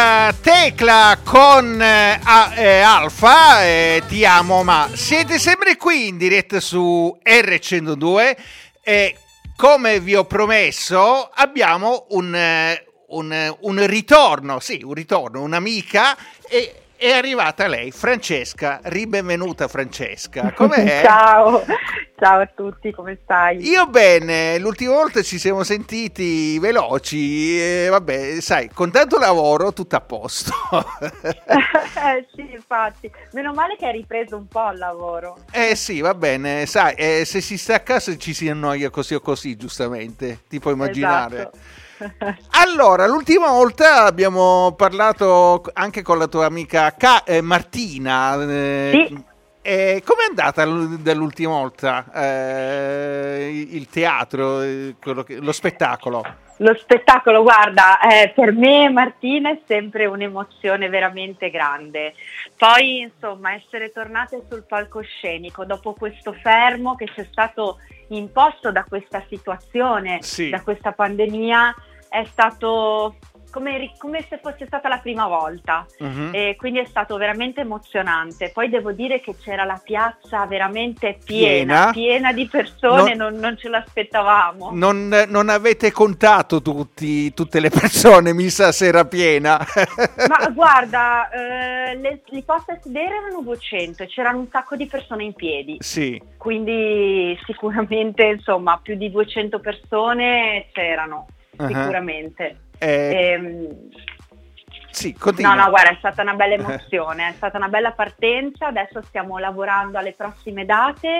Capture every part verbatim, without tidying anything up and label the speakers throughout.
Speaker 1: era Tecla con eh, a, eh, Alfa, eh, Ti amo, ma siete sempre qui in diretta su erre centodue e come vi ho promesso abbiamo un, eh, un, un ritorno, sì, un ritorno, un'amica e è arrivata lei, Francesca. Ribenvenuta Francesca, com'è?
Speaker 2: Ciao, ciao a tutti, come stai?
Speaker 1: Io bene, l'ultima volta ci siamo sentiti veloci, e vabbè, sai, con tanto lavoro tutto a posto.
Speaker 2: eh, sì, infatti, meno male che hai ripreso un po' il lavoro.
Speaker 1: Eh sì, va bene, sai, eh, se si sta a casa ci si annoia così o così, giustamente, ti puoi immaginare.
Speaker 2: Esatto.
Speaker 1: Allora, l'ultima volta abbiamo parlato anche con la tua amica Ca- eh, Martina. Eh,
Speaker 2: Sì.
Speaker 1: eh, com'è andata l- dall'ultima volta eh, il teatro, eh, quello che- lo spettacolo?
Speaker 2: Lo spettacolo, guarda, eh, per me Martina è sempre un'emozione veramente grande. Poi, insomma, essere tornate sul palcoscenico dopo questo fermo che c'è stato imposto da questa situazione,
Speaker 1: Sì.
Speaker 2: da questa pandemia, è stato come, come se fosse stata la prima volta.
Speaker 1: Mhm.
Speaker 2: E quindi è stato veramente emozionante. Poi devo dire che c'era la piazza veramente piena,
Speaker 1: Piena?
Speaker 2: piena di persone,
Speaker 1: Non-
Speaker 2: non, non ce l'aspettavamo.
Speaker 1: Non, non avete contato tutti, tutte le persone, mi sa se era piena.
Speaker 2: Ma guarda, eh, le, i posti a sedere erano duecento e c'erano un sacco di persone in piedi,
Speaker 1: Sì.
Speaker 2: quindi sicuramente insomma più di duecento persone c'erano,
Speaker 1: Uh-huh.
Speaker 2: sicuramente.
Speaker 1: Eh,
Speaker 2: Ehm,
Speaker 1: sì, continua.
Speaker 2: no, no, guarda, è stata una bella emozione, è stata una bella partenza, adesso stiamo lavorando alle prossime date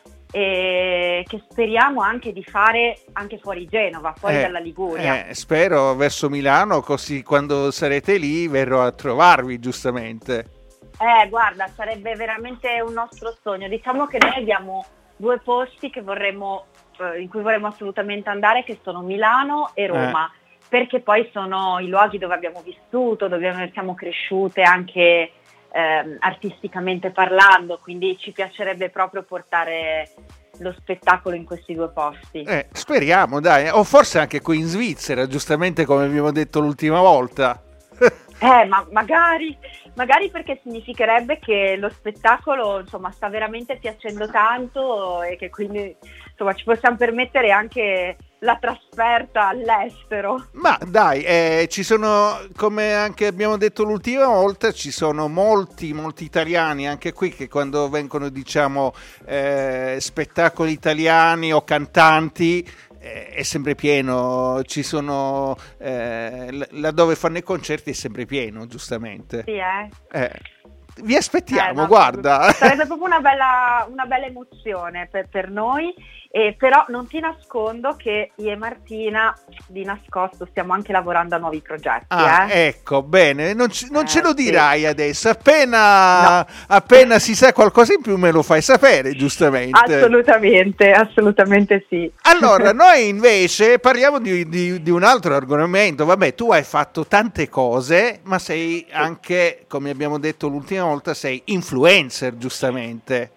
Speaker 2: e che speriamo anche di fare anche fuori Genova, fuori
Speaker 1: Eh,
Speaker 2: dalla Liguria.
Speaker 1: eh, spero verso Milano, così quando sarete lì verrò a trovarvi, giustamente.
Speaker 2: Eh, guarda, sarebbe veramente un nostro sogno. Diciamo che noi abbiamo due posti che vorremmo, eh, in cui vorremmo assolutamente andare, che sono Milano e Roma, perché poi sono i luoghi dove abbiamo vissuto, dove siamo cresciute anche ehm, artisticamente parlando, quindi ci piacerebbe proprio portare lo spettacolo in questi due posti.
Speaker 1: Eh, speriamo, dai, o forse anche qui in Svizzera, giustamente come abbiamo detto l'ultima volta.
Speaker 2: Eh, ma magari, magari perché significherebbe che lo spettacolo insomma sta veramente piacendo tanto e che quindi insomma ci possiamo permettere anche la trasferta all'estero.
Speaker 1: Ma dai, eh, ci sono, come anche abbiamo detto l'ultima volta, ci sono molti, molti italiani anche qui che quando vengono, diciamo, eh, spettacoli italiani o cantanti, eh, è sempre pieno. Ci sono, eh, l- laddove fanno i concerti è sempre pieno, giustamente.
Speaker 2: Sì, eh.
Speaker 1: Eh, vi aspettiamo,
Speaker 2: Eh, no,
Speaker 1: guarda.
Speaker 2: sarebbe proprio una bella, una bella emozione per, per noi, e però non ti nascondo che io e Martina di nascosto stiamo anche lavorando a nuovi progetti.
Speaker 1: Ah,
Speaker 2: eh.
Speaker 1: ecco, bene, non, ci- non
Speaker 2: Eh,
Speaker 1: ce lo
Speaker 2: sì.
Speaker 1: dirai adesso, appena,
Speaker 2: No.
Speaker 1: appena si sa qualcosa in più me lo fai sapere, giustamente.
Speaker 2: Assolutamente, assolutamente sì.
Speaker 1: Allora, noi invece parliamo di, di- di un altro argomento. Vabbè, tu hai fatto tante cose, ma sei anche, come abbiamo detto l'ultima volta, sei influencer, giustamente.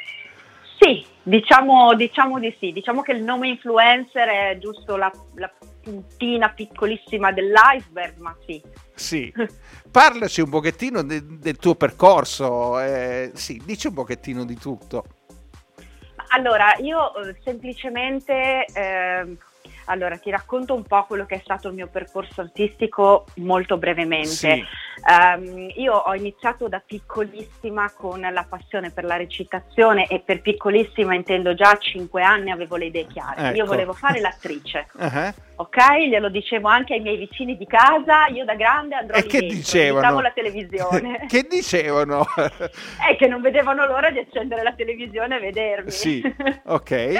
Speaker 2: Sì, diciamo, diciamo di sì, diciamo che il nome influencer è giusto la, la puntina piccolissima dell'iceberg, ma sì.
Speaker 1: Sì. Parlaci un pochettino de- del tuo percorso, eh, sì, dici un pochettino di tutto.
Speaker 2: Allora, io eh, semplicemente, ehm, allora ti racconto un po' quello che è stato il mio percorso artistico molto brevemente.
Speaker 1: Sì.
Speaker 2: Ehm, io ho iniziato da piccolissima con la passione per la recitazione, e per piccolissima intendo già a cinque anni avevo le idee chiare.
Speaker 1: Ecco.
Speaker 2: Io volevo fare l'attrice.
Speaker 1: Uh-huh.
Speaker 2: Ok, glielo dicevo anche ai miei vicini di casa, io da grande andrò
Speaker 1: E
Speaker 2: lì
Speaker 1: che
Speaker 2: dentro,
Speaker 1: dicevano?
Speaker 2: invitavo la televisione.
Speaker 1: Che dicevano?
Speaker 2: È che non vedevano l'ora di accendere la televisione e vedermi.
Speaker 1: Sì, ok.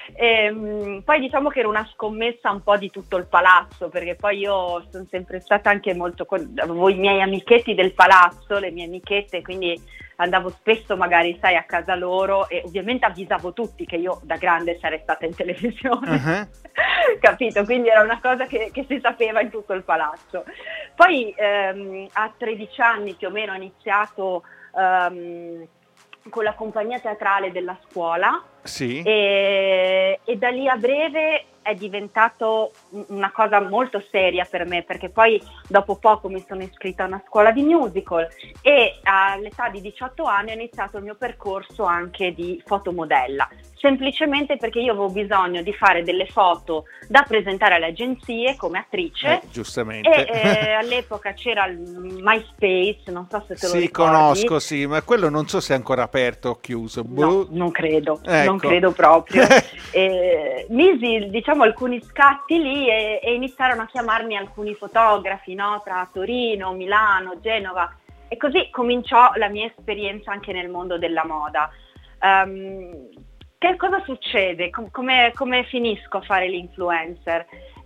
Speaker 2: E, poi diciamo che era una scommessa un po' di tutto il palazzo, perché poi io sono sempre stata anche molto con... avevo i miei amichetti del palazzo, le mie amichette, quindi andavo spesso magari sai a casa loro e ovviamente avvisavo tutti che io da grande sarei stata in televisione.
Speaker 1: Uh-huh.
Speaker 2: Capito? Quindi era una cosa che, che si sapeva in tutto il palazzo. Poi ehm, a tredici anni più o meno ho iniziato ehm, con la compagnia teatrale della scuola,
Speaker 1: Sì.
Speaker 2: e, e da lì a breve è diventato una cosa molto seria per me, perché poi dopo poco mi sono iscritta a una scuola di musical e all'età di diciotto anni ho iniziato il mio percorso anche di fotomodella, semplicemente perché io avevo bisogno di fare delle foto da presentare alle agenzie come attrice.
Speaker 1: Eh, giustamente.
Speaker 2: E eh, all'epoca c'era il MySpace, non so se te lo
Speaker 1: sì,
Speaker 2: ricordi.
Speaker 1: conosco, sì, ma quello non so se è ancora aperto o chiuso.
Speaker 2: No, non credo,
Speaker 1: ecco.
Speaker 2: non credo proprio. eh, misi, diciamo, alcuni scatti lì e, e iniziarono a chiamarmi alcuni fotografi, no? Tra Torino, Milano, Genova, e così cominciò la mia esperienza anche nel mondo della moda. Um, che cosa succede? Com- come, come finisco a fare l'influencer?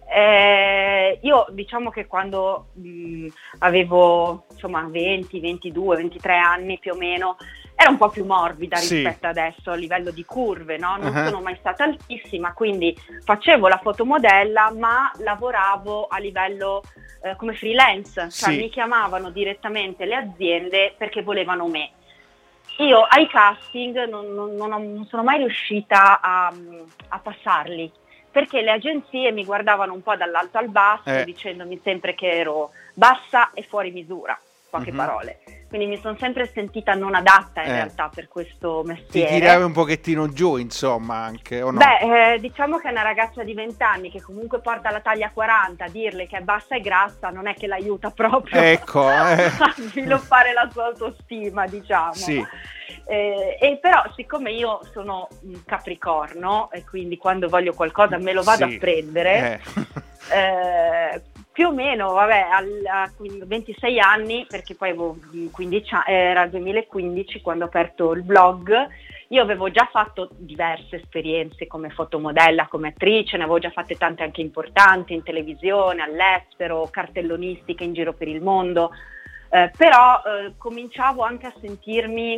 Speaker 2: Eh, io diciamo che quando mh, avevo insomma venti, ventidue, ventitré anni più o meno, era un po' più morbida
Speaker 1: sì.
Speaker 2: rispetto adesso a livello di curve, no? Non
Speaker 1: uh-huh.
Speaker 2: sono mai stata altissima, quindi facevo la fotomodella ma lavoravo a livello eh, come freelance, cioè
Speaker 1: sì.
Speaker 2: mi chiamavano direttamente le aziende perché volevano me. Io ai casting non, non, non, ho, non sono mai riuscita a, a passarli, perché le agenzie mi guardavano un po' dall'alto al basso,
Speaker 1: eh.
Speaker 2: dicendomi sempre che ero bassa e fuori misura, poche
Speaker 1: uh-huh.
Speaker 2: parole. Quindi mi sono sempre sentita non adatta in
Speaker 1: eh.
Speaker 2: realtà per questo mestiere.
Speaker 1: Ti tiravi un pochettino giù, insomma, anche, o no?
Speaker 2: Beh, eh, diciamo che una ragazza di venti anni che comunque porta la taglia quaranta, dirle che è bassa e grassa non è che l'aiuta proprio
Speaker 1: ecco, eh.
Speaker 2: a sviluppare la sua autostima, diciamo.
Speaker 1: Sì.
Speaker 2: Eh, e però siccome io sono un capricorno e quindi quando voglio qualcosa me lo vado
Speaker 1: sì.
Speaker 2: a prendere, eh. Eh, più o meno, vabbè, a ventisei anni, perché poi avevo quindici anni, era il duemilaquindici quando ho aperto il blog, io avevo già fatto diverse esperienze come fotomodella, come attrice, ne avevo già fatte tante anche importanti in televisione, all'estero, cartellonistiche in giro per il mondo, eh, però eh, cominciavo anche a sentirmi,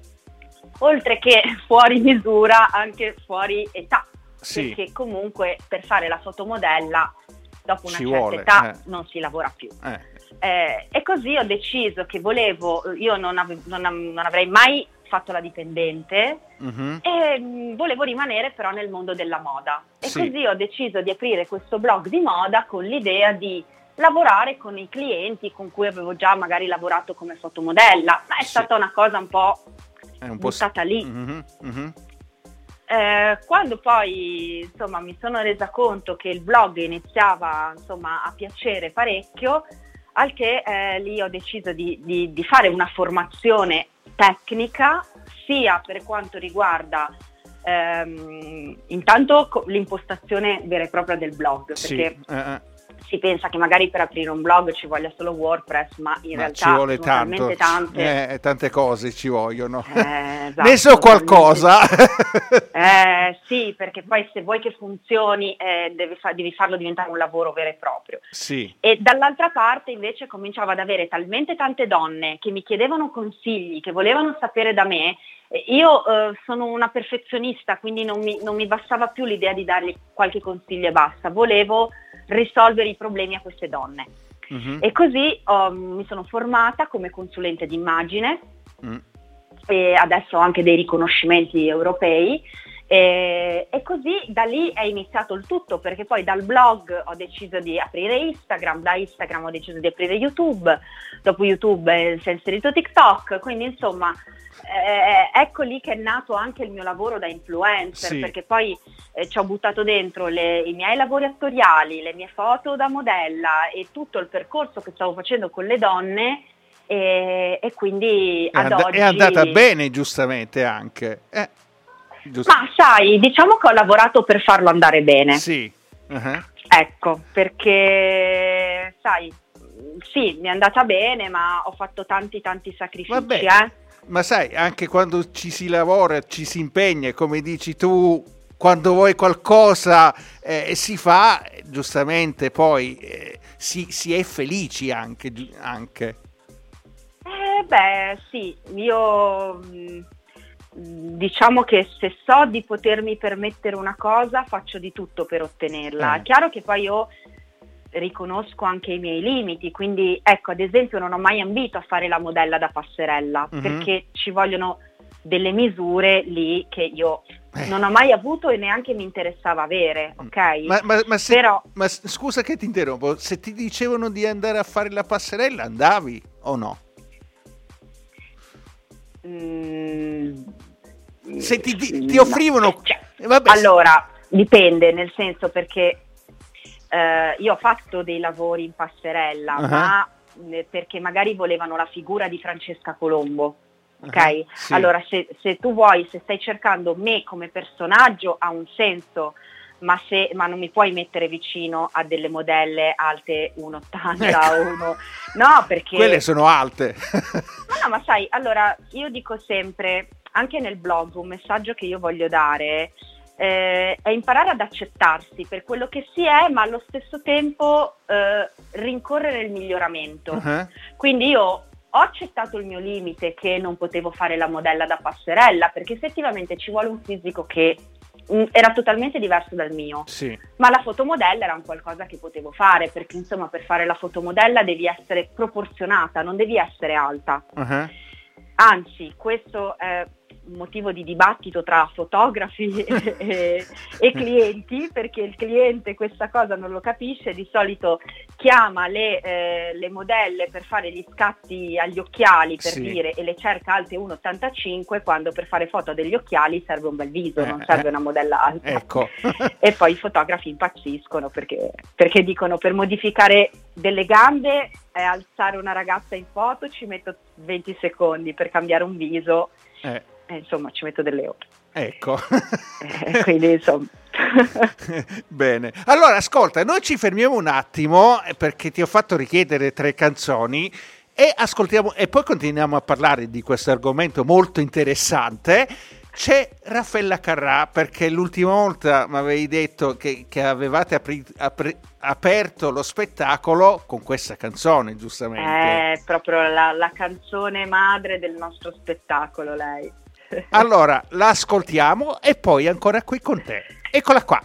Speaker 2: oltre che fuori misura, anche fuori età,
Speaker 1: sì.
Speaker 2: perché comunque per fare la fotomodella dopo una
Speaker 1: Ci
Speaker 2: certa
Speaker 1: vuole,
Speaker 2: età
Speaker 1: eh.
Speaker 2: non si lavora più.
Speaker 1: Eh.
Speaker 2: Eh, e così ho deciso che volevo, io non, ave, non, non avrei mai fatto la dipendente uh-huh. e mh, volevo rimanere però nel mondo della moda. E
Speaker 1: sì.
Speaker 2: così ho deciso di aprire questo blog di moda con l'idea di lavorare con i clienti con cui avevo già magari lavorato come fotomodella, ma è
Speaker 1: sì.
Speaker 2: stata una cosa un po'
Speaker 1: è un
Speaker 2: buttata
Speaker 1: po'
Speaker 2: lì.
Speaker 1: Uh-huh. Uh-huh.
Speaker 2: Eh, quando poi insomma mi sono resa conto che il blog iniziava insomma a piacere parecchio, al che eh, lì ho deciso di, di, di fare una formazione tecnica sia per quanto riguarda ehm, intanto co- l'impostazione vera e propria del blog, perché
Speaker 1: sì. uh-uh.
Speaker 2: si pensa che magari per aprire un blog ci voglia solo WordPress, ma in
Speaker 1: ma
Speaker 2: realtà
Speaker 1: ci vuole
Speaker 2: sono
Speaker 1: tanto,
Speaker 2: talmente tante
Speaker 1: eh, tante cose ci vogliono.
Speaker 2: Eh, esatto,
Speaker 1: ne so qualcosa.
Speaker 2: eh, sì, perché poi se vuoi che funzioni eh, devi, fa- devi farlo diventare un lavoro vero e proprio.
Speaker 1: Sì.
Speaker 2: E dall'altra parte invece cominciavo ad avere talmente tante donne che mi chiedevano consigli, che volevano sapere da me. Io eh, sono una perfezionista, quindi non mi, non mi bastava più l'idea di dargli qualche consiglio e basta, volevo risolvere i problemi a queste donne. Uh-huh. E così oh, mi sono formata come consulente d'immagine mm. e adesso ho anche dei riconoscimenti europei e, e così da lì è iniziato il tutto, perché poi dal blog ho deciso di aprire Instagram, da Instagram ho deciso di aprire YouTube, dopo YouTube si è inserito TikTok, quindi insomma Eh, ecco lì che è nato anche il mio lavoro da influencer, sì. Perché poi eh, ci ho buttato dentro le, i miei lavori attoriali, le mie foto da modella e tutto il percorso che stavo facendo con le donne e, e quindi
Speaker 1: è
Speaker 2: ad
Speaker 1: and-
Speaker 2: oggi
Speaker 1: è andata bene, giustamente anche eh, giust-
Speaker 2: ma sai, diciamo che ho lavorato per farlo andare bene,
Speaker 1: sì. Uh-huh.
Speaker 2: Ecco, perché sai, sì, mi è andata bene, ma ho fatto tanti tanti sacrifici.
Speaker 1: Vabbè.
Speaker 2: eh
Speaker 1: Ma sai, anche quando ci si lavora, ci si impegna, come dici tu, quando vuoi qualcosa eh, si fa, giustamente poi eh, si, si è felici anche. anche.
Speaker 2: Eh beh, sì, io mh, diciamo che se so di potermi permettere una cosa, faccio di tutto per ottenerla.
Speaker 1: Eh.
Speaker 2: È chiaro che poi io riconosco anche i miei limiti, quindi ecco, ad esempio non ho mai ambito a fare la modella da passerella, uh-huh. perché ci vogliono delle misure lì che io eh. non ho mai avuto e neanche mi interessava avere, ok?
Speaker 1: Ma, ma, ma, se,
Speaker 2: Però,
Speaker 1: ma scusa che ti interrompo, se ti dicevano di andare a fare la passerella andavi o no?
Speaker 2: Mm,
Speaker 1: se ti, ti offrivano...
Speaker 2: No. Cioè,
Speaker 1: vabbè.
Speaker 2: Allora, dipende, nel senso perché eh, io ho fatto dei lavori in passerella, uh-huh. ma eh, perché magari volevano la figura di Francesca Colombo. Ok, uh-huh, sì. Allora se, se tu vuoi, se stai cercando me come personaggio ha un senso, ma, se, ma non mi puoi mettere vicino a delle modelle alte uno virgola ottanta ecco. o uno, no, perché
Speaker 1: quelle sono alte.
Speaker 2: ma no, ma sai, allora io dico sempre, anche nel blog, un messaggio che io voglio dare eh, è imparare ad accettarsi per quello che si è, ma allo stesso tempo eh, rincorrere il miglioramento. Uh-huh. Quindi io ho accettato il mio limite, che non potevo fare la modella da passerella, perché effettivamente ci vuole un fisico che mh, era totalmente diverso dal mio,
Speaker 1: sì.
Speaker 2: ma la fotomodella era un qualcosa che potevo fare, perché insomma per fare la fotomodella devi essere proporzionata, non devi essere alta. Uh-huh. Anzi, questo è un motivo di dibattito tra fotografi e, e, e clienti, perché il cliente questa cosa non lo capisce, di solito chiama le, eh, le modelle per fare gli scatti agli occhiali, per sì. dire, e le cerca alte uno virgola ottantacinque, quando per fare foto degli occhiali serve un bel viso, non serve una modella alta.
Speaker 1: Ecco.
Speaker 2: E poi i fotografi impazziscono perché, perché dicono per modificare delle gambe e alzare una ragazza in foto ci metto venti secondi, per cambiare un viso
Speaker 1: eh.
Speaker 2: Eh, insomma ci metto delle ore.
Speaker 1: Ecco.
Speaker 2: Eh, quindi insomma.
Speaker 1: Bene, allora ascolta, noi ci fermiamo un attimo perché ti ho fatto richiedere tre canzoni e ascoltiamo e poi continuiamo a parlare di questo argomento molto interessante. C'è Raffaella Carrà, perché l'ultima volta mi avevi detto che, che avevate apri, apri, aperto lo spettacolo con questa canzone, giustamente.
Speaker 2: È proprio la, la canzone madre del nostro spettacolo, lei.
Speaker 1: Allora, la ascoltiamo e poi ancora qui con te. Eccola qua.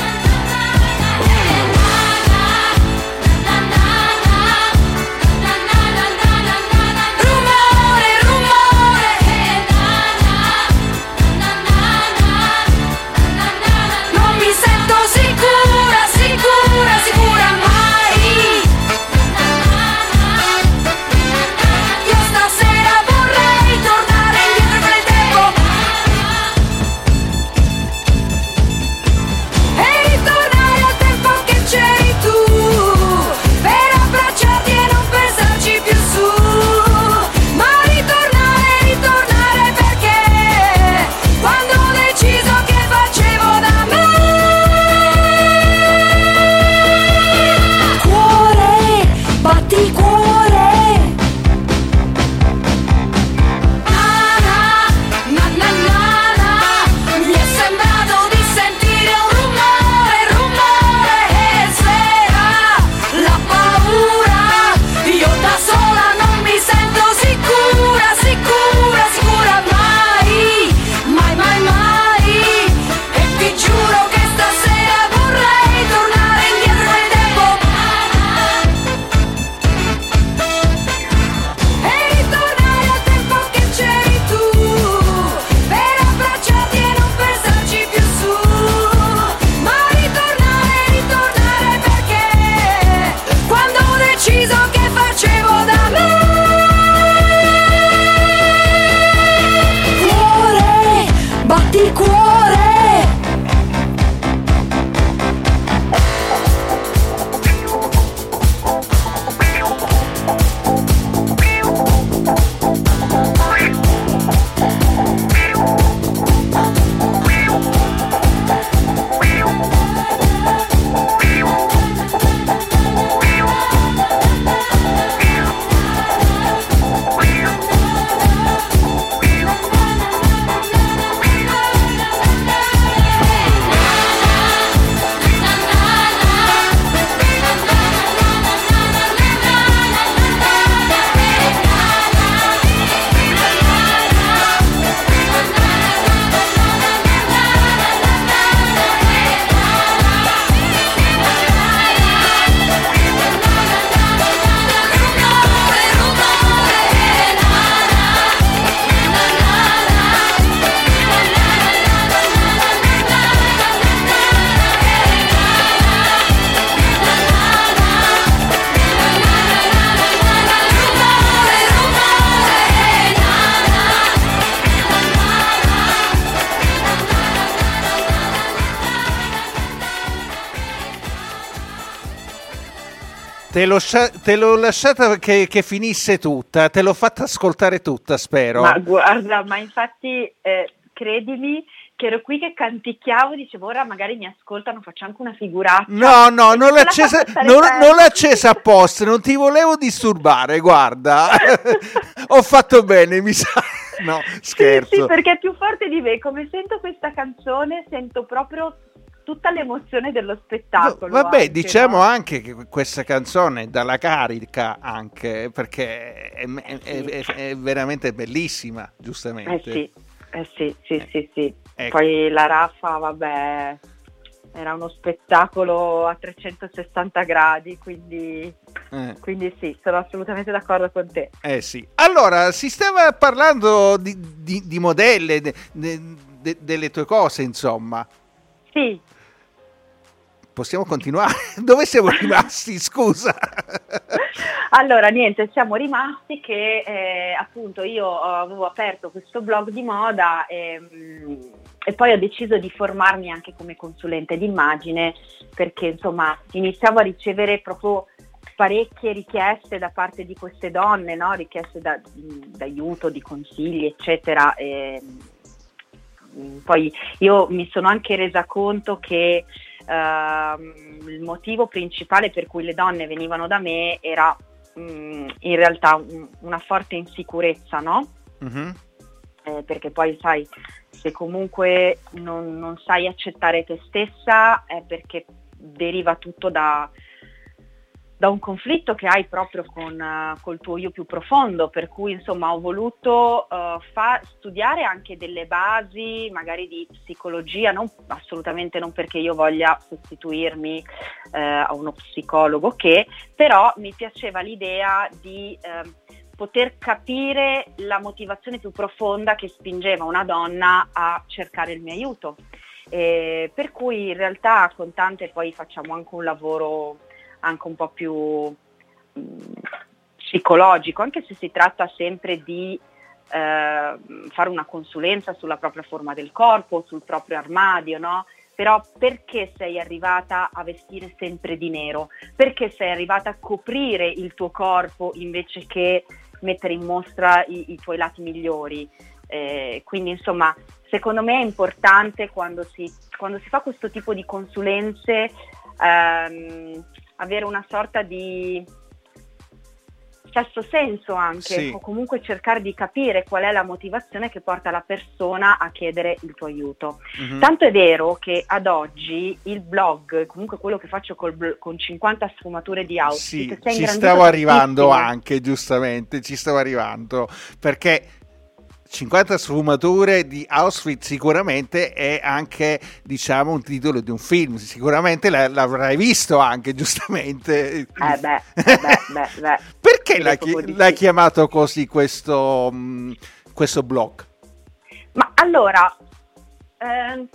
Speaker 3: Na
Speaker 1: Te l'ho, te l'ho lasciata che, che finisse tutta, te l'ho fatta ascoltare tutta, spero.
Speaker 2: Ma guarda, ma infatti eh, credimi che ero qui che canticchiavo, dicevo ora magari mi ascoltano, faccio anche una figuraccia.
Speaker 1: No, no, non l'ho accesa, non, non l'ho accesa apposta, non ti volevo disturbare, guarda. Ho fatto bene, mi sa. No, scherzo.
Speaker 2: Sì, sì, perché è più forte di me, come sento questa canzone sento proprio tutta l'emozione dello spettacolo.
Speaker 1: No, vabbè,
Speaker 2: anche,
Speaker 1: diciamo
Speaker 2: no?
Speaker 1: anche che questa canzone dà la carica anche, perché è, è, è, è veramente bellissima, giustamente.
Speaker 2: Eh sì, eh sì, sì, eh, sì, sì.
Speaker 1: Ecco.
Speaker 2: Poi la Raffa, vabbè, era uno spettacolo a trecentosessanta gradi, quindi, eh. quindi sì, sono assolutamente d'accordo con te.
Speaker 1: Eh sì. Allora, si stava parlando di, di, di modelle, de, de, de, delle tue cose, insomma.
Speaker 2: Sì.
Speaker 1: Possiamo continuare? Dove siamo rimasti? Scusa.
Speaker 2: Allora, niente, siamo rimasti che eh, appunto io avevo aperto questo blog di moda e, e poi ho deciso di formarmi anche come consulente d'immagine, perché insomma iniziavo a ricevere proprio parecchie richieste da parte di queste donne, no? Richieste da, d'aiuto, di consigli, eccetera. E, poi io mi sono anche resa conto che Uh, il motivo principale per cui le donne venivano da me era um, in realtà un, una forte insicurezza, no? Mm-hmm. Eh, perché poi sai, se comunque non, non sai accettare te stessa è perché deriva tutto da, da un conflitto che hai proprio con uh, col tuo io più profondo, per cui insomma ho voluto uh, fa- studiare anche delle basi magari di psicologia, non, assolutamente non perché io voglia sostituirmi uh, a uno psicologo, che però mi piaceva l'idea di uh, poter capire la motivazione più profonda che spingeva una donna a cercare il mio aiuto, e per cui in realtà con tante poi facciamo anche un lavoro anche un po' più mh, psicologico, anche se si tratta sempre di eh, fare una consulenza sulla propria forma del corpo, sul proprio armadio, no? Però perché sei arrivata a vestire sempre di nero? Perché sei arrivata a coprire il tuo corpo invece che mettere in mostra i, i tuoi lati migliori? Eh, quindi insomma, secondo me è importante quando si, quando si fa questo tipo di consulenze ehm, avere una sorta di sesto senso anche, sì. O comunque cercare di capire qual è la motivazione che porta la persona a chiedere il tuo aiuto. Mm-hmm. Tanto è vero che ad oggi il blog, comunque quello che faccio col, con cinquanta sfumature di outfit,
Speaker 1: sì, ci stavo arrivando anche, giustamente, ci stavo arrivando, perché cinquanta sfumature di outfit sicuramente è anche, diciamo, un titolo di un film, sicuramente l'avrai visto anche, giustamente.
Speaker 2: Eh beh, beh, beh, beh.
Speaker 1: Perché l'hai, chi- l'hai chiamato così questo, mh, questo blog?
Speaker 2: Ma allora, ehm,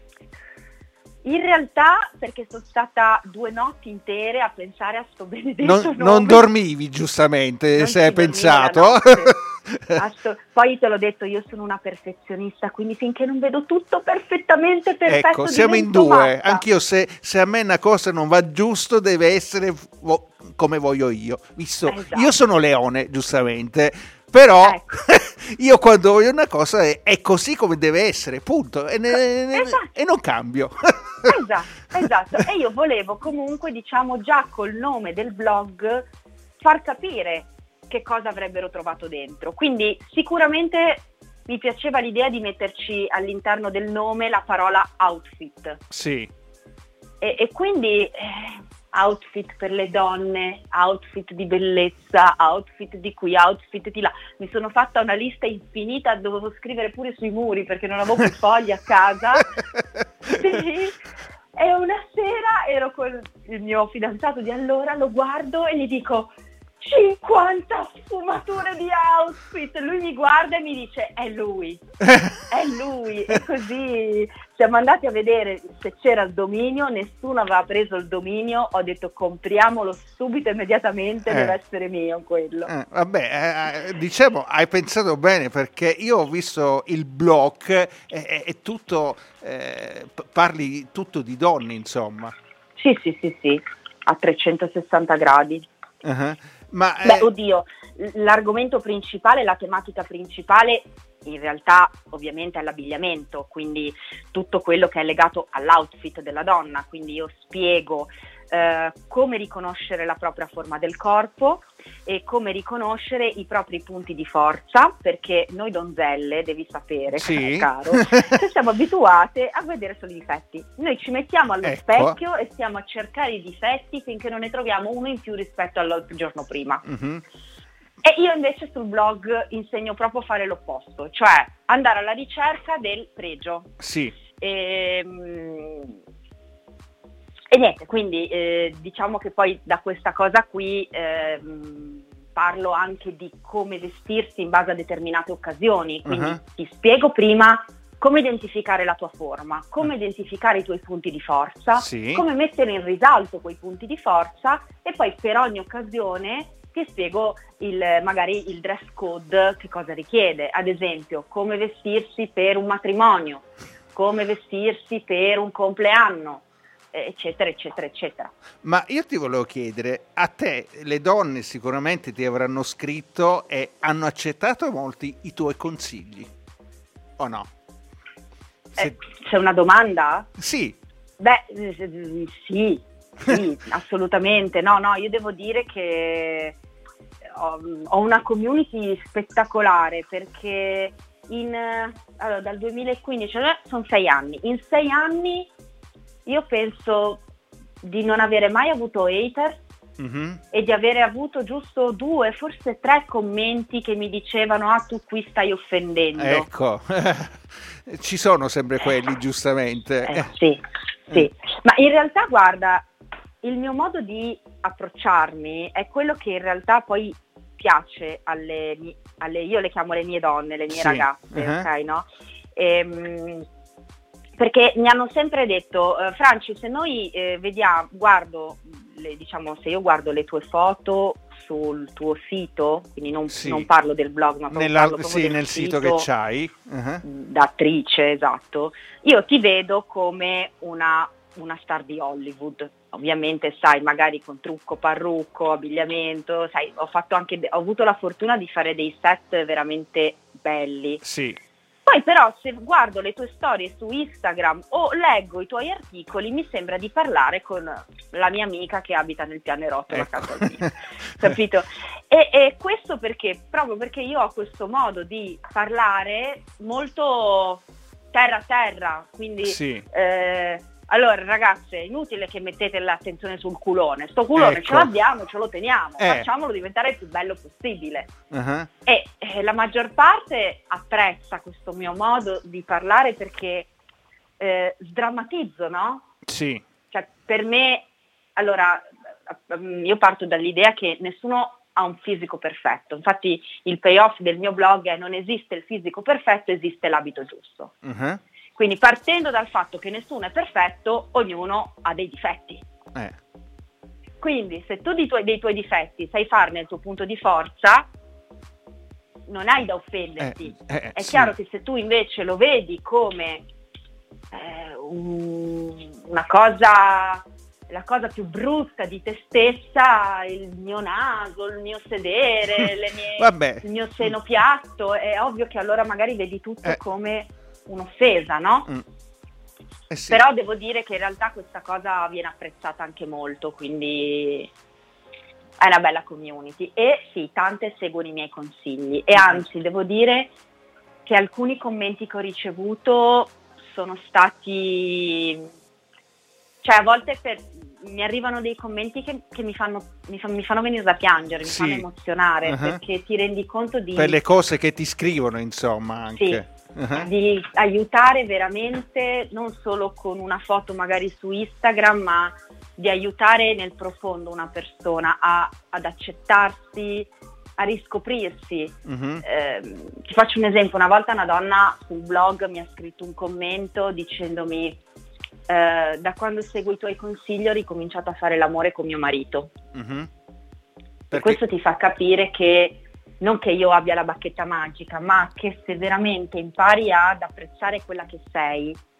Speaker 2: in realtà perché sono stata due notti intere a pensare a sto benedetto
Speaker 1: non,
Speaker 2: nome.
Speaker 1: Non dormivi, giustamente, non se hai pensato.
Speaker 2: Asso- poi te l'ho detto, io sono una perfezionista, quindi finché non vedo tutto perfettamente perfetto,
Speaker 1: ecco, siamo in due. Matta. Anch'io, se, se a me una cosa non va giusto, deve essere vo- come voglio io. Visto, esatto. Io sono leone, giustamente, però ecco. Io quando voglio una cosa è, è così come deve essere, punto, e, ne, esatto. E non cambio.
Speaker 2: Esatto, esatto. E io volevo comunque, diciamo, già col nome del blog far capire che cosa avrebbero trovato dentro. Quindi sicuramente mi piaceva l'idea di metterci all'interno del nome la parola outfit.
Speaker 1: Sì.
Speaker 2: E, e quindi eh, outfit per le donne, outfit di bellezza, outfit di qui, outfit di là. Mi sono fatta una lista infinita, dovevo scrivere pure sui muri perché non avevo più fogli a casa. Sì. E una sera ero con il mio fidanzato di allora, lo guardo e gli dico: cinquanta sfumature di outfit. Lui mi guarda e mi dice: è lui, è lui. E così siamo andati a vedere se c'era il dominio, nessuno aveva preso il dominio, ho detto compriamolo subito, immediatamente, eh. deve essere mio quello.
Speaker 1: Eh, vabbè, eh, diciamo, hai pensato bene, perché io ho visto il blog e eh, è tutto, eh, parli tutto di donne, insomma.
Speaker 2: Sì, sì, sì, sì. a trecentosessanta gradi.
Speaker 1: Uh-huh. Ma,
Speaker 2: Beh,
Speaker 1: eh...
Speaker 2: oddio, l'argomento principale, la tematica principale in realtà ovviamente è l'abbigliamento, quindi tutto quello che è legato all'outfit della donna, quindi io spiego eh, come riconoscere la propria forma del corpo e come riconoscere i propri punti di forza, perché noi donzelle, devi sapere,
Speaker 1: sì.
Speaker 2: caro, che siamo abituate a vedere solo i difetti. Noi ci mettiamo allo
Speaker 1: ecco.
Speaker 2: specchio e stiamo a cercare i difetti finché non ne troviamo uno in più rispetto al giorno prima.
Speaker 1: Mm-hmm.
Speaker 2: E io invece sul blog insegno proprio a fare l'opposto, cioè andare alla ricerca del pregio.
Speaker 1: Sì.
Speaker 2: E, e niente, quindi eh, diciamo che poi da questa cosa qui eh, parlo anche di come vestirsi in base a determinate occasioni, quindi uh-huh. ti spiego prima come identificare la tua forma, come identificare i tuoi punti di forza,
Speaker 1: sì.
Speaker 2: come mettere in risalto quei punti di forza e poi per ogni occasione ti spiego il, magari il dress code, che cosa richiede, ad esempio come vestirsi per un matrimonio, come vestirsi per un compleanno, eccetera, eccetera, eccetera.
Speaker 1: Ma io ti volevo chiedere, a te le donne sicuramente ti avranno scritto e hanno accettato molti i tuoi consigli, o no?
Speaker 2: Se... Eh, c'è una domanda?
Speaker 1: Sì.
Speaker 2: Beh, sì. Sì, assolutamente. No, no, io devo dire che ho, ho una community spettacolare perché in, allora, dal duemilaquindici, cioè, sono sei anni. In sei anni io penso di non avere mai avuto hater mm-hmm. e di avere avuto giusto due, forse tre commenti che mi dicevano ah tu qui stai offendendo.
Speaker 1: Ecco, ci sono sempre quelli, giustamente.
Speaker 2: Eh, sì, sì. Ma in realtà guarda, il mio modo di approcciarmi è quello che in realtà poi piace alle, alle io le chiamo le mie donne, le mie sì. ragazze, uh-huh. ok, no? Ehm, perché mi hanno sempre detto, uh, Franci, se noi eh, vediamo, guardo, le, diciamo, se io guardo le tue foto sul tuo sito, quindi non, sì. non parlo del blog, ma
Speaker 1: Nella,
Speaker 2: parlo
Speaker 1: sì,
Speaker 2: del
Speaker 1: nel sito, sito che c'hai, uh-huh.
Speaker 2: da attrice, esatto, io ti vedo come una una star di Hollywood, ovviamente sai, magari con trucco, parrucco, abbigliamento, sai, ho fatto anche, ho avuto la fortuna di fare dei set veramente belli.
Speaker 1: Sì.
Speaker 2: Poi però se guardo le tue storie su Instagram o leggo i tuoi articoli mi sembra di parlare con la mia amica che abita nel pianerottolo ecco. a casa mia, capito? E, e questo perché? Proprio perché io ho questo modo di parlare molto terra a terra, quindi
Speaker 1: sì.
Speaker 2: eh, allora ragazze, è inutile che mettete l'attenzione sul culone, sto culone ecco. ce l'abbiamo, ce lo teniamo, eh. facciamolo diventare il più bello possibile. Uh-huh. E eh, la maggior parte apprezza questo mio modo di parlare perché eh, sdrammatizzo, no?
Speaker 1: Sì.
Speaker 2: Cioè per me, allora io parto dall'idea che nessuno ha un fisico perfetto, infatti il payoff del mio blog è non esiste il fisico perfetto, esiste l'abito giusto. Uh-huh. Quindi partendo dal fatto che nessuno è perfetto, ognuno ha dei difetti.
Speaker 1: Eh.
Speaker 2: Quindi se tu dei tuoi, dei tuoi difetti sai farne il tuo punto di forza, non hai da offenderti.
Speaker 1: Eh, eh,
Speaker 2: è
Speaker 1: sì.
Speaker 2: chiaro che se tu invece lo vedi come eh, un, una cosa, la cosa più brutta di te stessa, il mio naso, il mio sedere, le mie,
Speaker 1: Vabbè.
Speaker 2: il mio seno piatto, è ovvio che allora magari vedi tutto
Speaker 1: eh.
Speaker 2: come un'offesa, no? Mm.
Speaker 1: Eh sì.
Speaker 2: Però devo dire che in realtà questa cosa viene apprezzata anche molto, quindi è una bella community e sì, tante seguono i miei consigli e anzi devo dire che alcuni commenti che ho ricevuto sono stati, cioè a volte per, mi arrivano dei commenti che, che mi, fanno, mi, fanno, mi fanno venire da piangere,
Speaker 1: sì.
Speaker 2: mi fanno emozionare uh-huh. perché ti rendi conto di...
Speaker 1: Per le cose che ti scrivono insomma anche.
Speaker 2: Sì.
Speaker 1: Uh-huh.
Speaker 2: Di aiutare veramente non solo con una foto magari su Instagram, ma di aiutare nel profondo una persona a, ad accettarsi, a riscoprirsi. Uh-huh. Eh, ti faccio un esempio, una volta una donna sul blog mi ha scritto un commento dicendomi eh, da quando seguo i tuoi consigli ho ricominciato a fare l'amore con mio marito. Uh-huh. Perché... E questo ti fa capire che non che io abbia la bacchetta magica, ma che se veramente impari ad apprezzare quella che sei,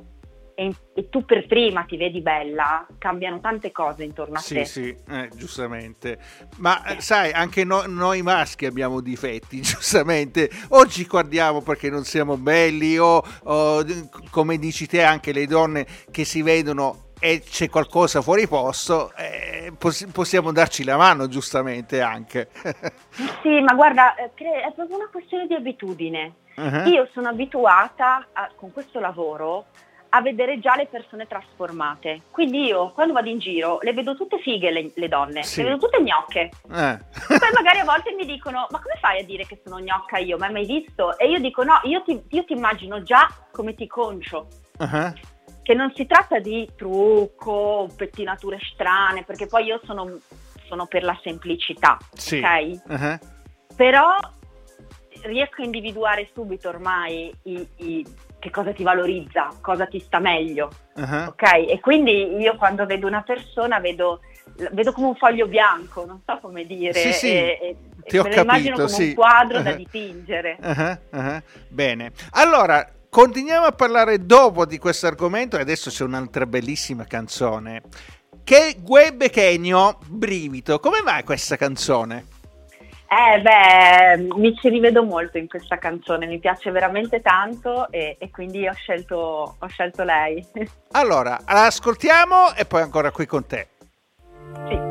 Speaker 2: e, e tu per prima ti vedi bella, cambiano tante cose intorno a
Speaker 1: sì,
Speaker 2: te.
Speaker 1: Sì, eh, giustamente. Ma eh. sai, anche no, noi maschi abbiamo difetti, giustamente. O ci guardiamo perché non siamo belli, o, o come dici te, anche le donne che si vedono e c'è qualcosa fuori posto, eh, poss- possiamo darci la mano, giustamente, anche.
Speaker 2: Sì, ma guarda, è proprio una questione di abitudine. Uh-huh. Io sono abituata a, con questo lavoro a vedere già le persone trasformate, quindi io quando vado in giro le vedo tutte fighe le, le donne, sì. Le vedo tutte gnocche, eh. Poi magari a volte mi dicono ma come fai a dire che sono gnocca io, ma hai mai visto? E io dico no, io ti, io ti immagino già come ti concio. Uh-huh. Che non si tratta di trucco, pettinature strane, perché poi io sono, sono per la semplicità, sì. Ok? Uh-huh. Però riesco a individuare subito ormai i, i, che cosa ti valorizza, cosa ti sta meglio, uh-huh. Ok? E quindi io quando vedo una persona vedo, vedo come un foglio bianco, non so come dire,
Speaker 1: sì, sì.
Speaker 2: E, e,
Speaker 1: Ti ho
Speaker 2: me lo
Speaker 1: capito,
Speaker 2: immagino come
Speaker 1: sì.
Speaker 2: un quadro
Speaker 1: uh-huh.
Speaker 2: da dipingere.
Speaker 1: Uh-huh. Uh-huh. Bene, allora continuiamo a parlare dopo di questo argomento e adesso c'è un'altra bellissima canzone che Gue Pequeño, Brivido. Come mai questa canzone?
Speaker 2: Eh beh, mi ci rivedo molto in questa canzone, mi piace veramente tanto e, e quindi ho scelto, ho scelto lei.
Speaker 1: Allora, la ascoltiamo e poi ancora qui con te.
Speaker 2: Sì.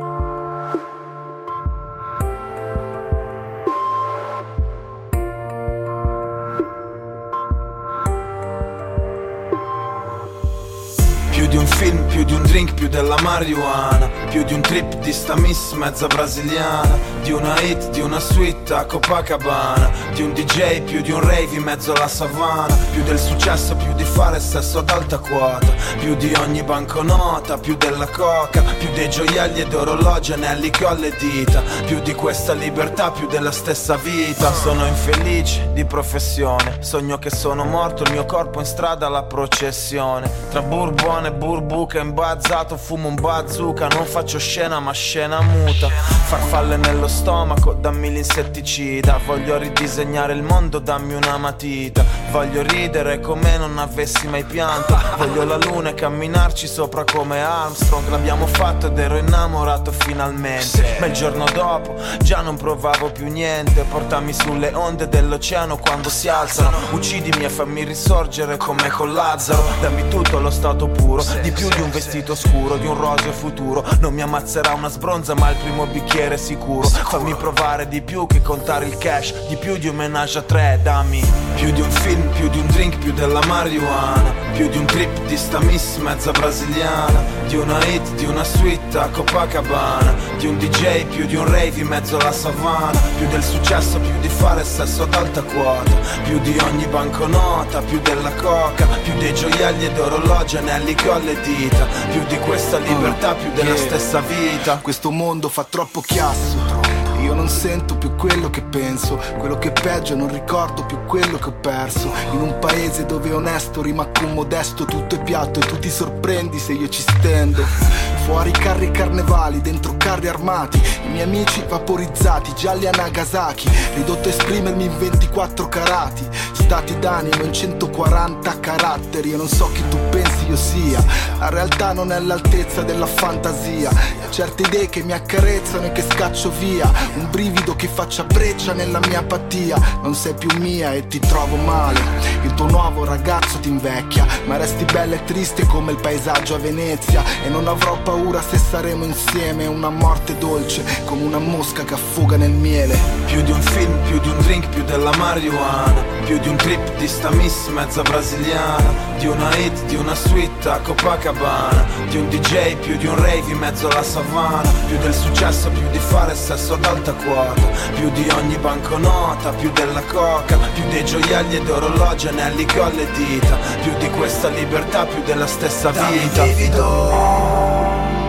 Speaker 3: Più di un film, più di un drink, più della marijuana, più di un trip di sta miss mezza brasiliana, di una hit, di una suite a Copacabana, di un D J, più di un rave in mezzo alla savana, più del successo, più di fare sesso ad alta quota, più di ogni banconota, più della coca, più dei gioielli ed orologi, anelli che ho alle dita, più di questa libertà, più della stessa vita. Sono infelice di professione, sogno che sono morto, il mio corpo in strada alla processione, tra burbone burbuca imbazzato, fumo un bazooka, non faccio scena ma scena muta, farfalle nello stomaco, dammi l'insetticida, voglio ridisegnare il mondo, dammi una matita, voglio ridere come non avessi mai pianto, voglio la luna e camminarci sopra come Armstrong, l'abbiamo fatto ed ero innamorato finalmente, ma il giorno dopo già non provavo più niente, portami sulle onde dell'oceano quando si alzano, uccidimi e fammi risorgere come con Lazzaro, dammi tutto lo stato puro, di più di un vestito scuro, di un roseo futuro, non mi ammazzerà una sbronza ma il primo bicchiere sicuro, fammi provare di più che contare il cash, di più di un menage a tre, dammi più di un film, più di un drink, più della marijuana, più di un trip di sta miss mezza brasiliana, di una hit, di una suite a Copacabana, di un D J, più di un rave in mezzo alla savana, più del successo, più di fare sesso ad alta quota, più di ogni banconota, più della coca, più dei gioielli ed orologi, anelli che ho alle dita, più di questa libertà, più della stessa vita.
Speaker 4: Questo mondo fa troppo chiasso, io non sento più quello che penso, quello che peggio non ricordo più quello che ho perso, in un paese dove onesto rima con modesto, tutto è piatto e tu ti sorprendi se io ci stendo. Fuori carri e carnevali, dentro carri armati, i miei amici vaporizzati, gialli a Nagasaki, ridotto a esprimermi in ventiquattro carati, stati d'animo in centoquaranta caratteri, e non so chi tu pensi io sia, la realtà non è all'altezza della fantasia, certe idee che mi accarezzano e che scaccio via, un brivido che faccia breccia nella mia apatia, non sei più mia e ti trovo male, il tuo nuovo ragazzo ti invecchia, ma resti bella e triste come il paesaggio a Venezia, e non avrò paura se saremo insieme, una morte dolce come una mosca che affoga nel miele.
Speaker 3: Più di un film, più di un drink, più della marijuana, più di un trip di sta miss mezza brasiliana, di una hit, di una suite a Copacabana, di un D J, più di un rave in mezzo alla savana, più del successo, più di fare sesso ad alta quota, più di ogni banconota, più della coca, più dei gioielli ed orologi, anelli che ho alle dita, più di questa libertà, più della stessa vita.
Speaker 5: Dammi brivido,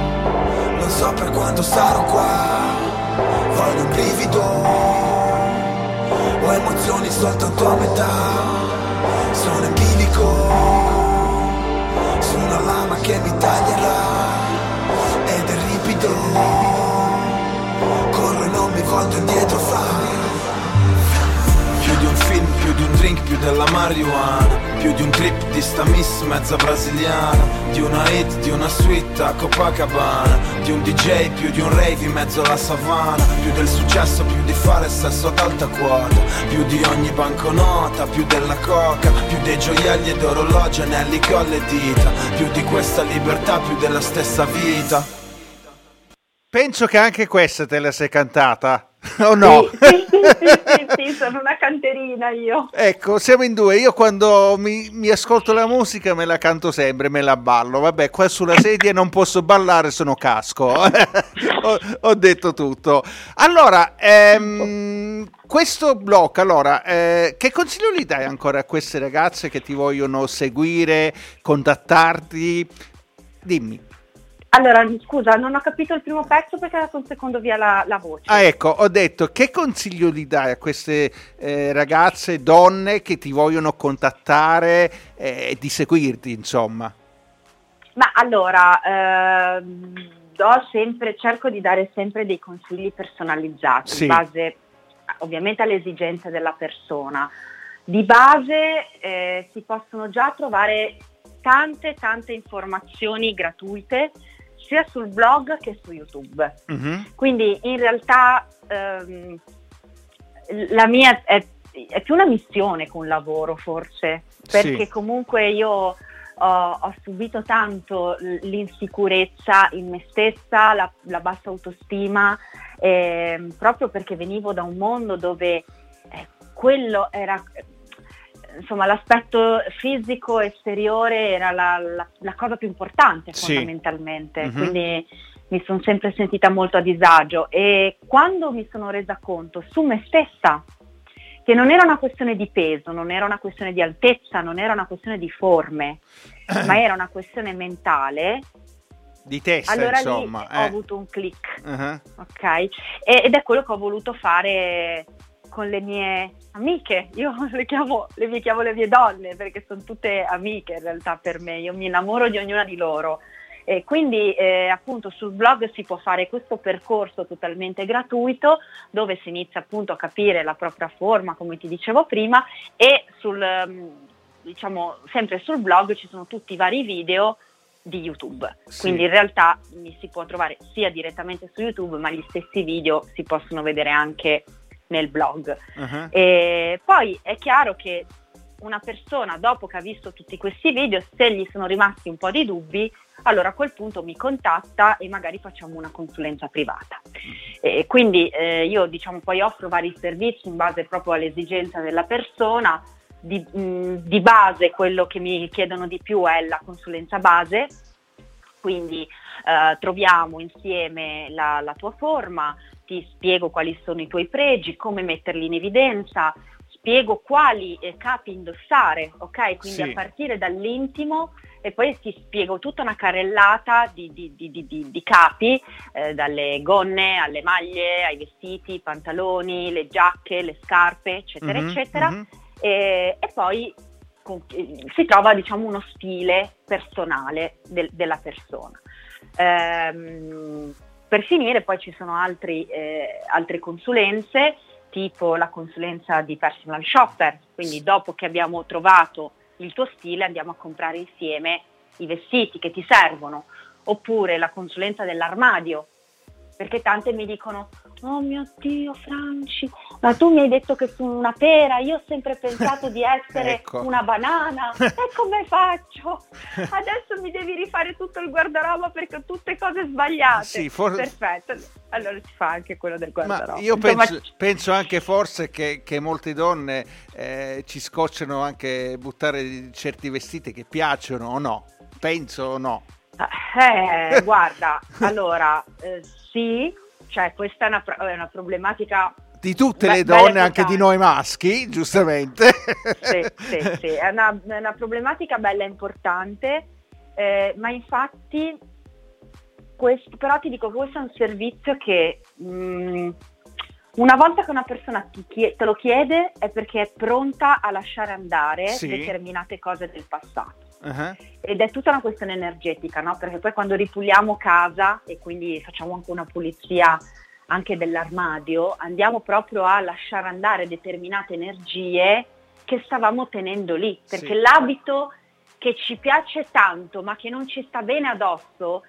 Speaker 5: non so per quanto sarò qua, voglio un brivido, ho emozioni soltanto a metà, sono in bilico, su una lama che mi taglierà, ed è ripido, corro e non mi volto indietro fra.
Speaker 3: Più di un film, più di di un drink, più della marijuana, più di un trip di sta miss mezza brasiliana, di una hit, di una suite a Copacabana, di un D J, più di un rave in mezzo alla savana, più del successo, più di fare sesso ad alta quota, più di ogni banconota, più della coca, più dei gioielli ed orologi, anelli che ho alle dita, più di questa libertà, più della stessa vita.
Speaker 1: Penso che anche questa te la sei cantata, o no?
Speaker 2: Sì, sì, sì, sì, sì, sono una canterina io.
Speaker 1: Ecco, siamo in due. Io quando mi, mi ascolto la musica me la canto sempre, me la ballo. Vabbè, qua sulla sedia non posso ballare, sono casco. ho, ho detto tutto. Allora, ehm, questo blog, allora, eh, che consiglio gli dai ancora a queste ragazze che ti vogliono seguire, contattarti? Dimmi.
Speaker 2: Allora, scusa, non ho capito il primo pezzo perché è dato un secondo via la, la voce.
Speaker 1: Ah, ecco, ho detto, che consiglio gli dai a queste eh, ragazze, donne che ti vogliono contattare e eh, di seguirti, insomma?
Speaker 2: Ma allora, eh, do sempre, cerco di dare sempre dei consigli personalizzati,
Speaker 1: sì,
Speaker 2: in base ovviamente alle esigenze della persona. Di base eh, si possono già trovare tante tante informazioni gratuite sia sul blog che su YouTube. Mm-hmm. Quindi in realtà ehm, la mia è, è più una missione che un lavoro, forse, perché sì, comunque io ho, ho subito tanto l'insicurezza in me stessa, la, la bassa autostima, eh, proprio perché venivo da un mondo dove eh, quello era... Insomma, l'aspetto fisico esteriore era la, la, la cosa più importante, sì, fondamentalmente. Mm-hmm. Quindi mi sono sempre sentita molto a disagio e quando mi sono resa conto su me stessa che non era una questione di peso, non era una questione di altezza, non era una questione di forme, ma era una questione mentale,
Speaker 1: di testa,
Speaker 2: allora
Speaker 1: insomma,
Speaker 2: lì
Speaker 1: eh.
Speaker 2: ho avuto un click,
Speaker 1: uh-huh,
Speaker 2: ok? E, ed è quello che ho voluto fare con le mie amiche. Io le chiamo, le mie chiamo le mie donne perché sono tutte amiche in realtà per me, io mi innamoro di ognuna di loro e quindi eh, appunto sul blog si può fare questo percorso totalmente gratuito dove si inizia appunto a capire la propria forma, come ti dicevo prima, e sul diciamo sempre sul blog ci sono tutti i vari video di YouTube, sì, quindi in realtà mi si può trovare sia direttamente su YouTube, ma gli stessi video si possono vedere anche nel blog. Uh-huh. E poi è chiaro che una persona, dopo che ha visto tutti questi video, se gli sono rimasti un po' di dubbi, allora a quel punto mi contatta e magari facciamo una consulenza privata. E quindi eh, io diciamo poi offro vari servizi in base proprio all'esigenza della persona. Di, mh, di base quello che mi chiedono di più è la consulenza base, quindi eh, troviamo insieme la, la tua forma, ti spiego quali sono i tuoi pregi, come metterli in evidenza, spiego quali eh, capi indossare, ok? Quindi sì, a partire dall'intimo, e poi ti spiego tutta una carrellata di, di, di, di, di capi, eh, dalle gonne alle maglie, ai vestiti, i pantaloni, le giacche, le scarpe, eccetera, mm-hmm, eccetera. Mm-hmm. E, e poi con, si trova diciamo uno stile personale del, della persona. Ehm, per finire poi ci sono altri, eh, altre consulenze, tipo la consulenza di personal shopper, quindi dopo che abbiamo trovato il tuo stile andiamo a comprare insieme i vestiti che ti servono, oppure la consulenza dell'armadio, perché tante mi dicono: oh mio Dio Franci, ma tu mi hai detto che sono una pera, io ho sempre pensato di essere ecco. una banana, e come faccio? Adesso mi devi rifare tutto il guardaroba perché ho tutte cose sbagliate. Sì, for... Perfetto, allora si fa anche quello del guardaroba.
Speaker 1: Ma io
Speaker 2: Insomma,
Speaker 1: penso, penso anche forse che, che molte donne eh, ci scocciano anche buttare certi vestiti che piacciono o no, penso o no.
Speaker 2: Eh, guarda, allora eh, sì, cioè questa è una, è una problematica
Speaker 1: di tutte be- le donne, anche di noi maschi, giustamente.
Speaker 2: Sì, sì, sì, è una, è una problematica bella importante, eh, ma infatti questo, però ti dico, questo è un servizio che mh, una volta che una persona ti chiede, te lo chiede è perché è pronta a lasciare andare sì. determinate cose del passato. Uh-huh. Ed è tutta una questione energetica, no? Perché poi quando ripuliamo casa e quindi facciamo anche una pulizia anche dell'armadio, andiamo proprio a lasciare andare determinate energie che stavamo tenendo lì, perché
Speaker 1: Sì.
Speaker 2: l'abito che ci piace tanto ma che non ci sta bene addosso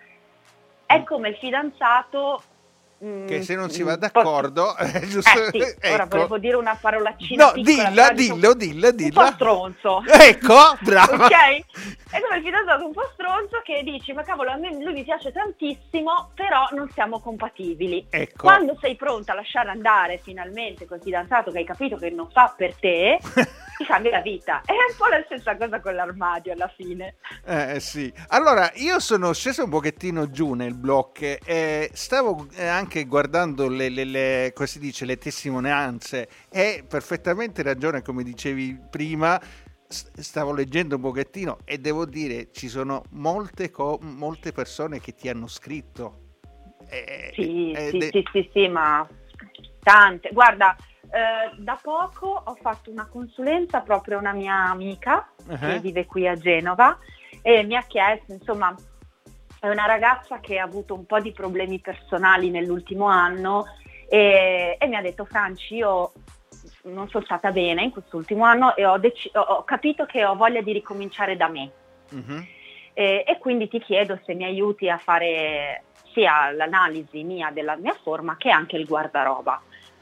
Speaker 2: è come il fidanzato
Speaker 1: che se non si va
Speaker 2: mm,
Speaker 1: d'accordo,
Speaker 2: posso-
Speaker 1: eh, giusto,
Speaker 2: eh sì, ora
Speaker 1: ecco.
Speaker 2: volevo dire una parolacina
Speaker 1: No,
Speaker 2: piccola,
Speaker 1: dilla,
Speaker 2: però dico-
Speaker 1: dillo, dilla,
Speaker 2: un
Speaker 1: dilla.
Speaker 2: po' stronzo.
Speaker 1: Ecco, brava.
Speaker 2: Ok? È come il fidanzato un po' stronzo che dici, ma cavolo, a me lui mi piace tantissimo, però non siamo compatibili.
Speaker 1: Ecco.
Speaker 2: Quando sei pronta a lasciare andare finalmente col fidanzato che hai capito che non fa per te, ti cambia la vita. È un po' la stessa cosa con l'armadio alla fine.
Speaker 1: Eh sì, allora io sono sceso un pochettino giù nel blog e stavo eh, anche guardando le, le, le, come si dice, le testimonianze, e perfettamente ragione, come dicevi prima, s- stavo leggendo un pochettino e devo dire ci sono molte, co- molte persone che ti hanno scritto. Eh,
Speaker 2: Sì,
Speaker 1: eh,
Speaker 2: sì,
Speaker 1: de-
Speaker 2: sì, sì, sì, ma tante. Guarda, eh, da poco ho fatto una consulenza proprio a una mia amica
Speaker 1: Uh-huh.
Speaker 2: che vive qui a Genova e mi ha chiesto, insomma, è una ragazza che ha avuto un po' di problemi personali nell'ultimo anno e, e mi ha detto, Franci, io non sono stata bene in quest'ultimo anno e ho, dec- ho- ho capito che ho voglia di ricominciare da me.
Speaker 1: Mhm.
Speaker 2: E, e quindi ti chiedo se mi aiuti a fare sia l'analisi mia della mia forma che anche il guardaroba.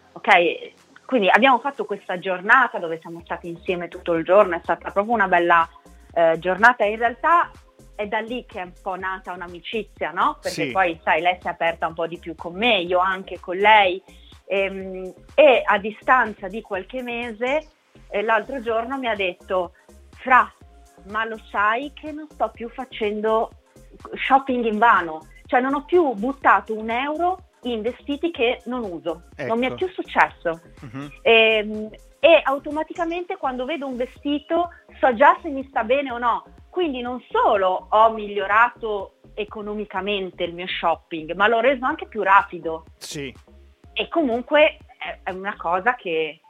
Speaker 2: Ok? Quindi abbiamo fatto questa giornata dove siamo stati insieme tutto il giorno, è stata proprio una bella eh, giornata. In realtà è da lì che è un po' nata un'amicizia, no? Perché
Speaker 1: Sì.
Speaker 2: poi, sai, lei si è aperta un po' di più con me, io anche con lei. Ehm, e a distanza di qualche mese, eh, l'altro giorno mi ha detto, Fra, ma lo sai che non sto più facendo shopping in vano, cioè non ho più buttato un euro in vestiti che non uso, non mi è
Speaker 1: Ecco.
Speaker 2: più successo.
Speaker 1: Mhm.
Speaker 2: Ehm, e automaticamente quando vedo un vestito so già se mi sta bene o no, quindi non solo ho migliorato economicamente il mio shopping, ma l'ho reso anche più rapido
Speaker 1: Sì.
Speaker 2: e comunque è, è una cosa che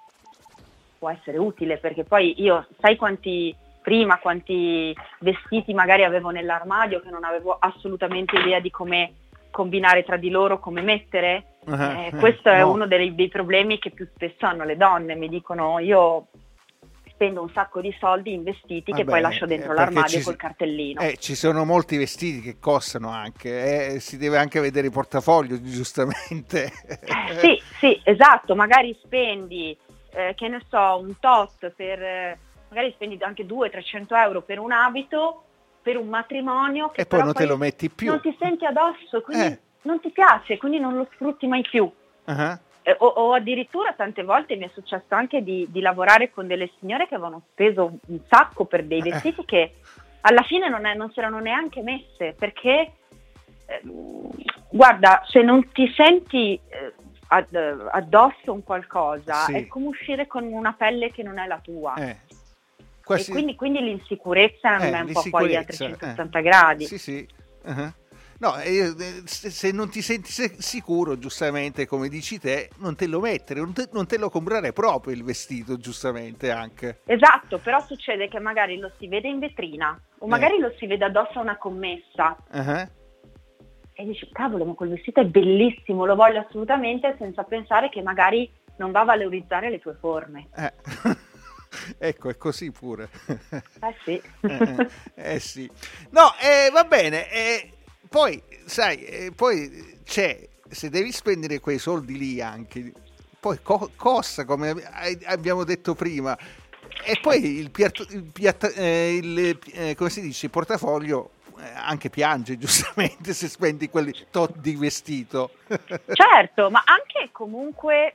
Speaker 2: può essere utile, perché poi io sai quanti prima quanti vestiti magari avevo nell'armadio che non avevo assolutamente idea di come combinare tra di loro, come mettere.
Speaker 1: Uh-huh.
Speaker 2: Eh, questo è
Speaker 1: No.
Speaker 2: uno dei, dei problemi che più spesso hanno le donne, mi dicono io spendo un sacco di soldi in vestiti che
Speaker 1: Vabbè,
Speaker 2: poi lascio dentro
Speaker 1: eh, perché
Speaker 2: l'armadio
Speaker 1: ci-
Speaker 2: col cartellino.
Speaker 1: Eh, ci sono molti vestiti che costano anche, eh, si deve anche vedere il portafoglio, giustamente.
Speaker 2: Sì, sì, esatto, magari spendi, eh, che ne so, un tot per, eh, magari spendi anche duecento trecento euro per un abito, per un matrimonio, che
Speaker 1: E poi
Speaker 2: però
Speaker 1: non te lo metti più.
Speaker 2: non ti senti addosso, quindi
Speaker 1: Eh.
Speaker 2: non ti piace, quindi non lo sfrutti mai più.
Speaker 1: Uh-huh.
Speaker 2: Eh, o, o addirittura tante volte mi è successo anche di, di lavorare con delle signore che avevano speso un sacco per dei vestiti che alla fine non, è, non si erano neanche messe, perché eh, guarda, se non ti senti eh, ad- addosso un qualcosa,
Speaker 1: Sì.
Speaker 2: è come uscire con una pelle che non è la tua.
Speaker 1: Eh.
Speaker 2: E
Speaker 1: Quasi-
Speaker 2: quindi, quindi l'insicurezza
Speaker 1: eh,
Speaker 2: è un po' poi a
Speaker 1: l'insicurezza,
Speaker 2: trecentosessanta
Speaker 1: eh.
Speaker 2: gradi.
Speaker 1: Sì, sì. Uh-huh. No, eh, eh, se, se non ti senti se- sicuro, giustamente, come dici te, non te lo mettere, non te, non te lo comprare proprio il vestito, giustamente anche.
Speaker 2: Esatto, però succede che magari lo si vede in vetrina o
Speaker 1: Eh.
Speaker 2: magari lo si vede addosso a una commessa.
Speaker 1: Uh-huh.
Speaker 2: E dici, cavolo, ma quel vestito è bellissimo, lo voglio assolutamente, senza pensare che magari non va a valorizzare le tue forme.
Speaker 1: Eh. Ecco, è così pure.
Speaker 2: Eh sì.
Speaker 1: eh, eh, eh, sì. No, eh, va bene. Eh, poi, sai, eh, poi c'è, se devi spendere quei soldi lì anche, poi co- costa, come ab- abbiamo detto prima, e poi il, piatto, il, piatta- eh, il eh, come si dice, il portafoglio eh, anche piange, giustamente, se spendi quelli tot di vestito.
Speaker 2: Certo, ma anche comunque,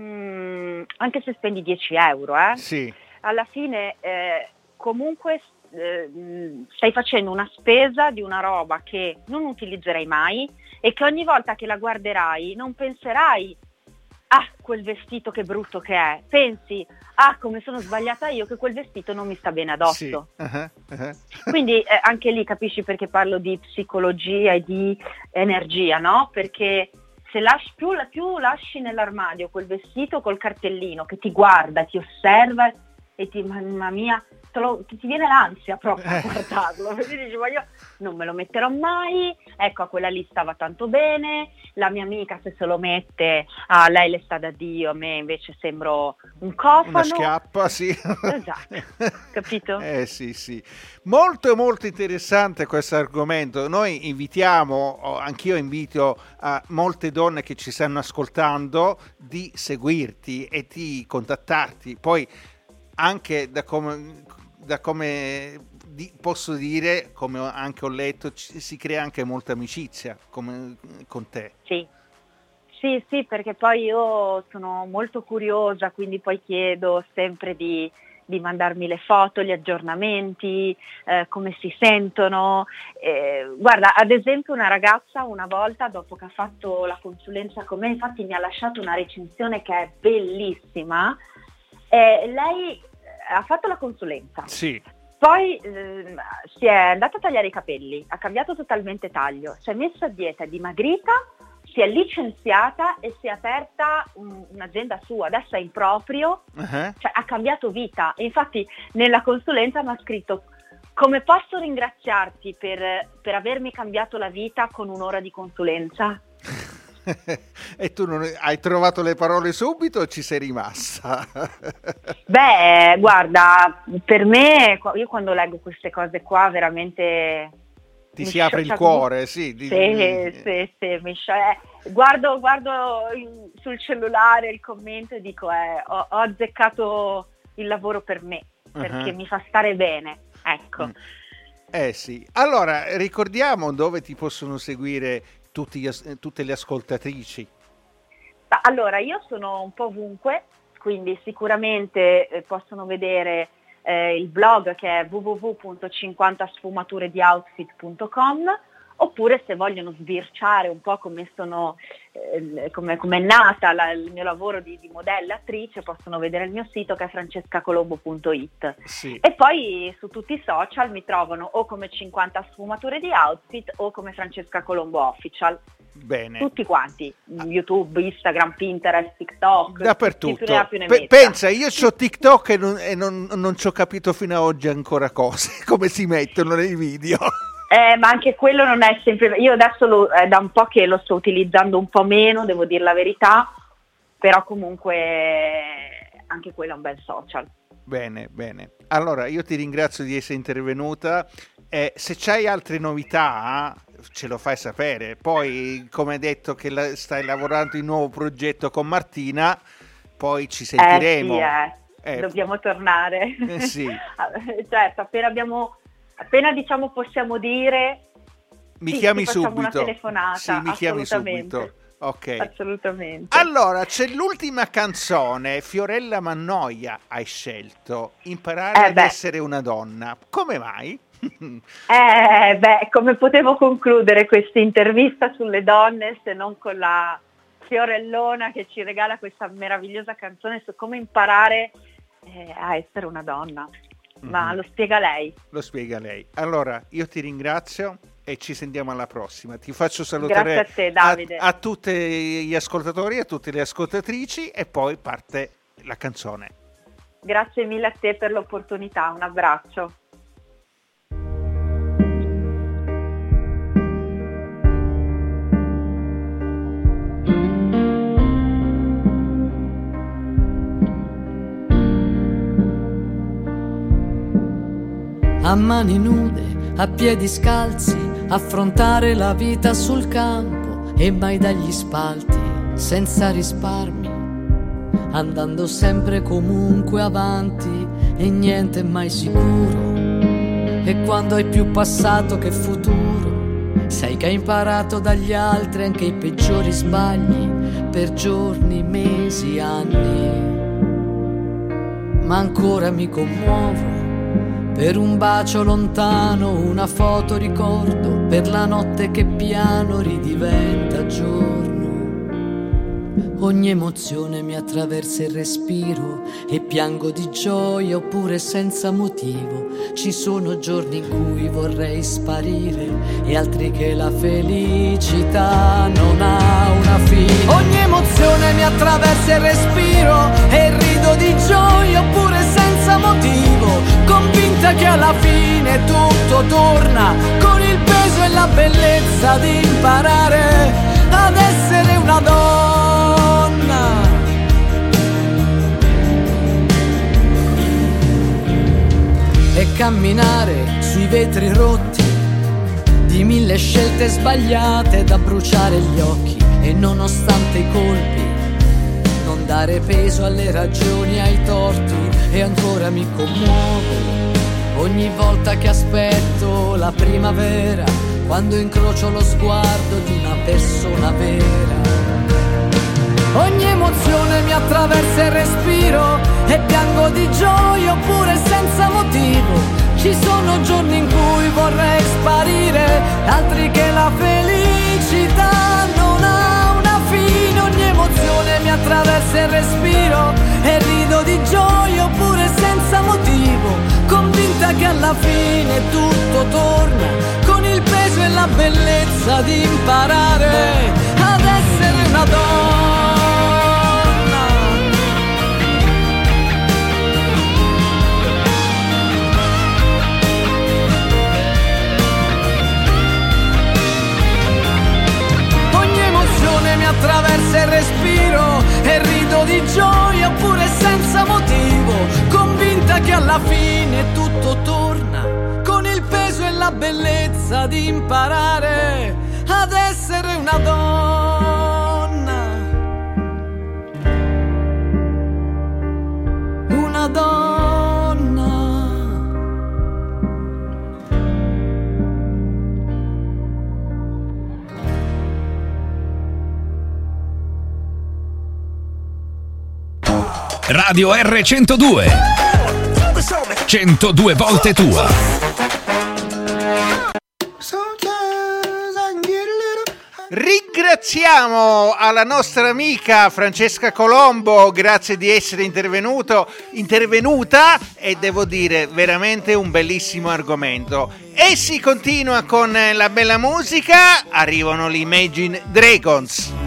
Speaker 2: mh, anche se spendi dieci euro, eh,
Speaker 1: Sì,
Speaker 2: alla fine eh, comunque eh, mh, stai facendo una spesa di una roba che non utilizzerai mai e che ogni volta che la guarderai non penserai ah, quel vestito che brutto che è, pensi ah, come sono sbagliata io che quel vestito non mi sta bene addosso.
Speaker 1: sì. Uh-huh, uh-huh.
Speaker 2: Quindi eh, anche lì capisci perché parlo di psicologia e di energia, no? Perché se lasci, più, più lasci nell'armadio quel vestito col cartellino che ti guarda, ti osserva e ti, mamma mia, te lo, ti viene l'ansia proprio a
Speaker 1: Eh.
Speaker 2: guardarlo, perché dici, ma io non me lo metterò mai, ecco, a quella lì stava tanto bene, la mia amica se se lo mette, a lei le sta da Dio, a me invece sembro un cofano.
Speaker 1: Una schiappa, sì.
Speaker 2: Esatto, capito?
Speaker 1: Eh sì, sì. Molto molto interessante questo argomento. Noi invitiamo, oh, anch'io invito a molte donne che ci stanno ascoltando di seguirti e di contattarti. Poi anche da come, da come di, posso dire, come anche ho letto, ci, si crea anche molta amicizia come, con te.
Speaker 2: Sì. Sì, sì, perché poi io sono molto curiosa, quindi poi chiedo sempre di, di mandarmi le foto, gli aggiornamenti, eh, come si sentono. Eh, guarda, ad esempio una ragazza una volta, dopo che ha fatto la consulenza con me, infatti mi ha lasciato una recensione che è bellissima. Eh, lei ha fatto la consulenza.
Speaker 1: Sì.
Speaker 2: Poi eh, si è andata a tagliare i capelli, ha cambiato totalmente taglio, si è messa a dieta, è dimagrita, si è licenziata e si è aperta un, un'azienda sua, adesso è in proprio,
Speaker 1: Uh-huh.
Speaker 2: cioè ha cambiato vita. E infatti nella consulenza mi ha scritto: come posso ringraziarti per, per avermi cambiato la vita con un'ora di consulenza?
Speaker 1: E tu non hai trovato le parole subito o ci sei rimasta?
Speaker 2: Beh, guarda, per me, io quando leggo queste cose qua veramente
Speaker 1: Ti
Speaker 2: mi
Speaker 1: si apre il
Speaker 2: scioccia-
Speaker 1: cuore, sì. di-
Speaker 2: Sì, sì, sì, mi scio- eh, guardo, guardo in- sul cellulare il commento e dico eh, ho, ho azzeccato il lavoro per me, perché
Speaker 1: Uh-huh.
Speaker 2: mi fa stare bene, ecco.
Speaker 1: Mm. Eh sì. Allora, ricordiamo dove ti possono seguire tutti gli as- tutte le ascoltatrici.
Speaker 2: Ma allora, io sono un po' ovunque, quindi sicuramente eh, possono vedere eh, il blog che è w w w punto cinquanta sfumature di outfit punto com, oppure se vogliono sbirciare un po' come sono, eh, come è nata la- il mio lavoro di, di modella attrice, possono vedere il mio sito che è francesca colombo punto it.
Speaker 1: Sì.
Speaker 2: E poi su tutti i social mi trovano o come cinquanta sfumature di outfit o come Francesca Colombo Official.
Speaker 1: Bene.
Speaker 2: Tutti quanti, YouTube, Instagram, Pinterest, TikTok,
Speaker 1: Dappertutto.
Speaker 2: chi più ne ha più ne
Speaker 1: Pe-
Speaker 2: metta.
Speaker 1: pensa, io ho TikTok e, non, e non, non ci ho capito fino ad oggi ancora cose, come si mettono nei video.
Speaker 2: Eh, ma anche quello non è sempre. Io adesso lo, è da un po' che lo sto utilizzando un po' meno, devo dire la verità, però comunque anche quello è un bel social.
Speaker 1: Bene, bene. Allora, io ti ringrazio di essere intervenuta. Eh, se c'hai altre novità, ce lo fai sapere. Poi, come hai detto che la- stai lavorando in un nuovo progetto con Martina, poi ci sentiremo.
Speaker 2: Eh sì, eh.
Speaker 1: Eh,
Speaker 2: Dobbiamo tornare.
Speaker 1: Eh sì.
Speaker 2: Certo, appena abbiamo, appena diciamo possiamo dire,
Speaker 1: Mi
Speaker 2: sì,
Speaker 1: chiami
Speaker 2: ti facciamo
Speaker 1: subito.
Speaker 2: una telefonata,
Speaker 1: Sì, mi chiami
Speaker 2: assolutamente.
Speaker 1: subito. Ok.
Speaker 2: Assolutamente.
Speaker 1: Allora, c'è l'ultima canzone, Fiorella Mannoia hai scelto, Imparare
Speaker 2: Eh
Speaker 1: ad
Speaker 2: beh.
Speaker 1: essere una donna. Come mai?
Speaker 2: Eh, beh, come potevo concludere questa intervista sulle donne se non con la Fiorellona che ci regala questa meravigliosa canzone su come imparare eh, a essere una donna. Ma
Speaker 1: Mhm.
Speaker 2: lo spiega lei.
Speaker 1: Lo spiega lei. Allora, io ti ringrazio e ci sentiamo alla prossima. Ti faccio salutare
Speaker 2: Grazie a te, Davide.
Speaker 1: a, a tutti gli ascoltatori, a tutte le ascoltatrici e poi parte la canzone.
Speaker 2: Grazie mille a te per l'opportunità, un abbraccio.
Speaker 6: A mani nude, a piedi scalzi, affrontare la vita sul campo e mai dagli spalti, senza risparmi, andando sempre comunque avanti e niente mai sicuro. E quando hai più passato che futuro, sai che hai imparato dagli altri anche i peggiori sbagli per giorni, mesi, anni. Ma ancora mi commuovo per un bacio lontano, una foto ricordo, per la notte che piano ridiventa giorno. Ogni emozione mi attraversa il respiro e piango di gioia oppure senza motivo. Ci sono giorni in cui vorrei sparire e altri che la felicità non ha una fine. Ogni emozione mi attraversa il respiro e rido di gioia oppure senza motivo, convinto convinta che alla fine tutto torna, con il peso e la bellezza di imparare ad essere una donna. E camminare sui vetri rotti di mille scelte sbagliate da bruciare gli occhi, e nonostante i colpi non dare peso alle ragioni, ai torti. E ancora mi commuovo ogni volta che aspetto la primavera, quando incrocio lo sguardo di una persona vera. Ogni emozione mi attraversa il respiro e piango di gioia oppure senza motivo. Ci sono giorni in cui vorrei sparire, altri che la felicità non ha una fine. Ogni emozione mi attraversa il respiro e rido di gioia oppure senza motivo, convinta che alla fine tutto torna, con il peso e la bellezza di imparare ad essere una donna. Mi attraversa il respiro e rido di gioia oppure senza motivo, convinta che alla fine tutto torna, con il peso e la bellezza di imparare ad essere una donna. Una donna.
Speaker 7: Radio R centodue, centodue volte tua.
Speaker 1: Ringraziamo alla nostra amica Francesca Colombo, grazie di essere intervenuto, intervenuta, e devo dire veramente un bellissimo argomento. E si continua con la bella musica, arrivano gli Imagine Dragons.